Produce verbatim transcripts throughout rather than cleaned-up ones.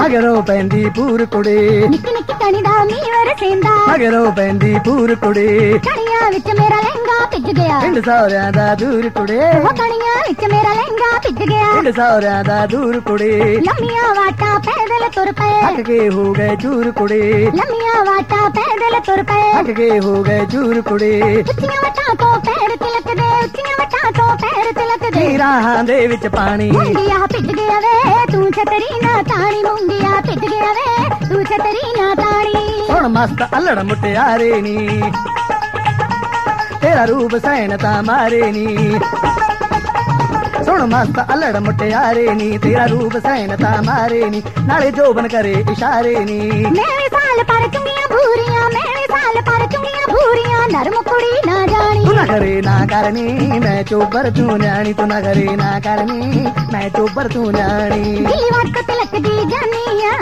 ਮਗਰੋਂ ਪੈਂਦੀ ਪੂਰ ਕੁੜੀ ਨਿੱਕੀ ਨਿੱਕੀ ਕਣੀ ਦਾ ਮੀਂਹ ਵਰਸੇਂਦਾ ਮਗਰੋਂ ਪੈਂਦੀ ਪੂਰ ਕੁੜੀ ਕਣੀਆਂ ਵਿੱਚ ਮੇਰਾ ਲਹਿੰਗਾ ਭਿੱਜ ਗਿਆ ਪਿੰਡ ਸਹੁਰਿਆਂ ਦਾ ਦੂਰ ਕੁੜੇ ਉਹ ਕਣੀਆਂ ਵਿੱਚ ਮੇਰਾ ਲਹਿੰਗਾ ਭਿੱਜ ਗਿਆ ਪਿੰਡ ਸਹੁਰਿਆਂ ਦਾ ਦੂਰ ਕੁੜੇ ਲੰਮੀਆਂ ਵਾਟਾਂ ਪੈਦਲ ਤੁਰ ਪਏ ਥੱਕ ਕੇ ਹੋ ਗਏ ਚੂਰ ਕੁੜੇ ਲੰਮੀਆਂ ਵਾਟਾਂ ਪੈਦਲ ਤੁਰ ਪਏ ਥੱਕ ਕੇ ਹੋ ਗਏ ਚੂਰ ਕੁੜੇ ਉੱਚੀਆਂ ਵਟਾਂ ਤੋਂ ਪੈਰ ਤਿਲਕਦੇ ਉੱਚੀਆਂ ਵਟਾਂ ਤੋਂ ਪੈਰ ਤਿਲਕਦੇ ਰਾਹਾਂ ਦੇ ਵਿੱਚ ਪਾਣੀ ਮੁੰਗਿਆ ਭਿੱਜ ਗਿਆ ਵੇ ਤੂੰ ਛਤਰੀ ਨਾ ਤਾਣੀ ਮੁੰਗਿਆ ਭਿੱਜ ਗਿਆ ਵੇ ਤੂੰ ਛਤਰੀ ਨਾ ਤਾਣੀ ਹੁਣ ਮਸਤ ਅਲੜ ਮੁਟਿਆਰੇ ਨੀ ਤੇਰਾ ਰੂਪ ਸੈਨ ਤਾਂ ਮਾਰੇ ਨੀ ਸੁਣ ਮਸਤ ਅਲੜ ਮੁਟਿਆਰੇ ਨੀ ਤੇਰਾ ਰੂਪ ਸੈਨ ਤਾਂ ਮਾਰੇ ਨੀ ਨਾਲੇ ਜੋਬਨ ਕਰੇ ਇਸ਼ਾਰੇ ਨੀ ਮੇਰੇ ਸਾਲ ਪਰ ਚੁੰਗੀਆਂ ਭੂਰੀਆਂ ਮੇਰੇ ਸਾਲ ਪਰ ਚੁੰਗੀਆਂ ਭੂਰੀਆਂ ਨਰਮ ਕੁੜੀ ਨਾ ਜਾਣੀ ਤੂੰ ਨਾ ਕਰੇ ਨਾ ਕਰਨੀ ਮੈਂ ਚੋਬਰ ਤੂੰ ਨਿਆਣੀ ਤੂੰ ਨਾ ਕਰੇ ਨਾ ਕਰਨੀ ਮੈਂ ਚੋਬਰ ਤੂੰ ਨਿਆਣੀ ਗਿੱਲੀ ਵਟ ਤਿਲਕਦੀ ਜਾਨੀਆਂ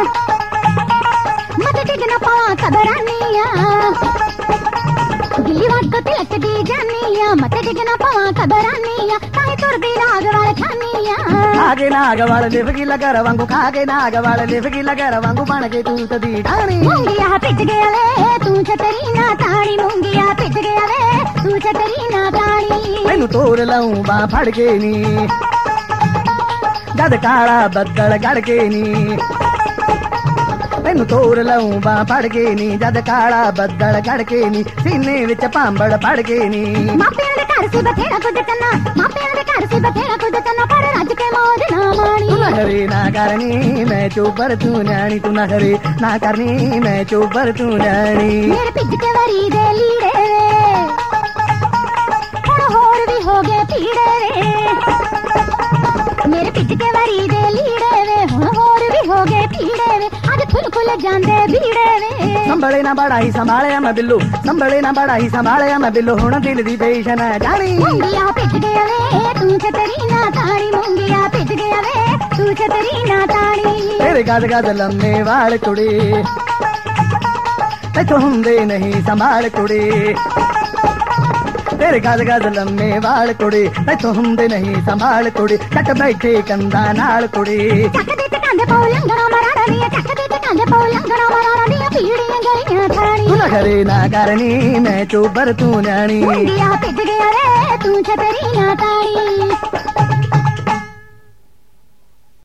ਮਤ ਡਿੱਗ ਨਾ ਪਾਵਾਂ ਕਬਰਾਨੀਆਂ ਗਿੱਲੀ ਵਟ ਤਿਲਕਦੀ ਜਾਨੀਆਂ ਮਤ ਡਿੱਗ ਨਾ ਪਾਵਾਂ ਕਬਰਾਨੀਆਂ ਕਾਹੇ ਤੁਰਦੀ ਰਾਗ ਵਾਲ ਖਾਨੀਆਂ ਖਾਗੇ ਨਾਗ ਵਾਲ ਲਿਵ ਗੀ ਲਗਰ ਵਾਂਗੂ ਖਾਗੇ ਨਾਗ ਵਾਲ ਲਿਵ ਗੀ ਲਗਰ ਵਾਂਗੂ ਬਣ ਕੇ ਤੂੰ ਤਦੀ ਢਾਣੀ ਮੁੰਗਿਆ ਭਿੱਜ ਗਿਆ ਵੇ ਤੂੰ ਛਤਰੀ ਨਾ ਤਾਣੀ ਮੁੰਗਿਆ ਭਿੱਜ ਗਿਆ ਵੇ ਤੂੰ ਛਤਰੀ ਨਾ ਤਾਣੀ ਮੈਨੂੰ ਤੋਰ ਲਾਉਂ ਬਾਹ ਫੜ ਕੇ ਨੀ ਜਦ ਕਾਲਾ ਬੱਦਲ ਗੜ ਕੇ ਨੀ ਮੈਨੂੰ ਤੋਰ ਲਾਉਂ ਬਾਹ ਫੜ ਕੇ ਨੀ ਜਦ ਕਾਲਾ ਬੱਦਲ ਗੜ ਕੇ ਨੀ ਸੀਨੇ ਵਿੱਚ ਭਾਂਬੜ ਫੜ ਕੇ ਨੀ ਮਾਪਿਆਂ ਦੇ ਘਰ ਸੀ ਬਥੇਰਾ ਕੁਝ ਕਰਨਾ ਮਾਪਿਆਂ ਦੇ ਘਰ ਸੀ ਬਥੇਰਾ ਕੁਝ ਕਰਨਾ ਪਰ ਰੱਜ ਕੇ ਮੌਜ ਨਾ ਮਾਣੀ ਤੂੰ ਨਾ ਕਰੇ ਨਾ ਕਰਨੀ ਮੈਂ ਚੋਬਰ ਤੂੰ ਨਿਆਣੀ ਤੂੰ ਨਾ ਕਰੇ ਨਾ ਕਰਨੀ ਮੈਂ ਚੋਬਰ ਤੂੰ ਨਿਆਣੀ ਮੇਰੇ ਭਿੱਜ ਕੇ ਵਰੀ ਦੇ ਲੀੜੇ ਵੇ ਹੁਣ ਹੋਰ ਵੀ ਹੋ ਗਏ ਪੀੜੇ ਵੇ ਮੇਰੇ ਭਿੱਜ ਕੇ ਵਰੀ ਦੇ ਲੀੜੇ ਵੇ ਹੁਣ ਹੋਰ ਵੀ ਹੋ ਗਏ ਪੀੜੇ ਵੇ ਅੱਜ ਖੁੱਲ ਖੁੱਲ ਜਾਂਦੇ ਬੀੜੇ ਵੇ ਸੰਭਲੇ ਨਾ ਬੜਾ ਹੀ ਸੰਭਾਲਿਆ ਮੈਂ ਬਿੱਲੂ ਸੰਭਲੇ ਨਾ ਬੜਾ ਹੀ ਸੰਭਾਲਿਆ ਮੈਂ ਬਿੱਲੂ ਹੁਣ ਦਿਲ ਦੀ ਪੇਸ਼ਨ ਜਾਣੀ ਮੁੰਗਿਆ ਭਿੱਜ ਗਿਆ ਵੇ ਤੂੰ ਛਤਰੀ ਨਾ ਤਾਣੀ ਮੁੰਗਿਆ ਭਿੱਜ ਗਿਆ ਵੇ ਤੂੰ ਛਤਰੀ ਨਾ ਤਾਣੀ ਤੇਰੇ ਗਦ ਗਦ ਲੰਮੇ ਵਾਲ ਕੁੜੀ ਤੈਥੋਂ ਹੁੰਦੇ ਨਹੀਂ ਸੰਭਾਲ ਕੁੜੀ ਤੇਰੇ ਗਦ ਗਦ ਲੰਮੇ ਵਾਲ ਕੁੜੀ ਤੈਥੋਂ ਹੁੰਦੇ ਨਹੀਂ ਸੰਭਾਲ ਕੁੜੀ ਕੱਟ ਬੈਠੇ ਕੰਦਾ ਨਾਲ ਕੁੜੀ ਚੱਕਦੇ ਤੇ ਕੰਦੇ ਪਉ ਲੰਗਣਾ ਮਰਾਣਾ ਦੀਆਂ ਚੱਕਦੇ ਤੇ ਕੰਦੇ ਪਉ ਲੰਗਣਾ ਮਰਾਣਾ ਦੀਆਂ ਪੀੜੀਆਂ ਗਲੀਆਂ ਥਾਣੀ ਤੂੰ ਨਾ ਕਰੇ ਨਾ ਕਰਨੀ ਮੈਂ ਚੋਬਰ ਤੂੰ ਨਿਆਣੀ ਮੁੰਗਿਆ ਭਿੱਜ ਗਿਆ ਰੇ ਤੂੰ ਛਤਰੀ ਨਾ ਤਾਣੀ